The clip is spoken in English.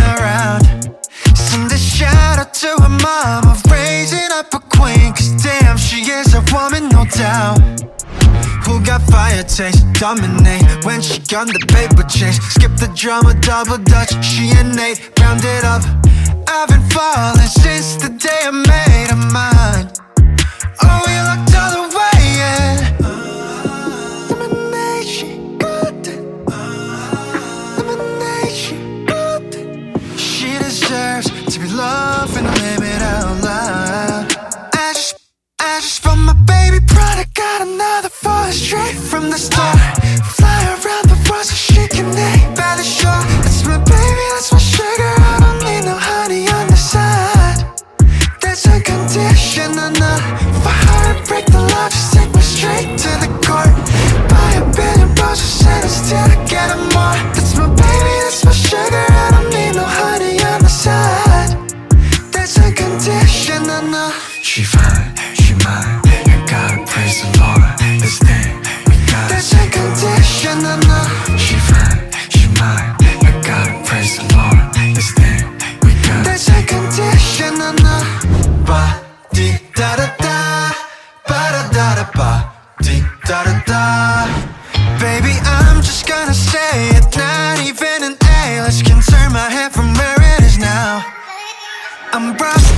around. Send a shout out to her mama, raising up a queen, cause damn, she is a woman, no doubt. Who got fire taste, dominate when she on the paper chase. Skip the drama, double dutch, she innate, round it up. I've been falling since the day I made her mine. Oh, we looked all the way, yeah. Lemonade, she got it. Lemonade, she got it. She deserves to be loved and live it out loud. I just want my baby product, got another for her straight from the start. Fly around the world so she can name by the shore. That's my baby, that's my sugar, I don't need no honey on the side. That's a condition enough for her to break the law, just take me straight to the court. Buy a billion roses and still to get them more. That's my baby, that's my sugar, I don't need no honey on the side. That's a condition enough. She fine, she mine, I gotta praise the Lord. This thing we got. That's a condition enough. She fine, she mine, I gotta praise the Lord. This thing we got. That's a condition enough. Ba di da da da, ba da da da ba di da da da. Baby, I'm just gonna say it, not even an A. Let's can turn my head from where it is now. I'm broke.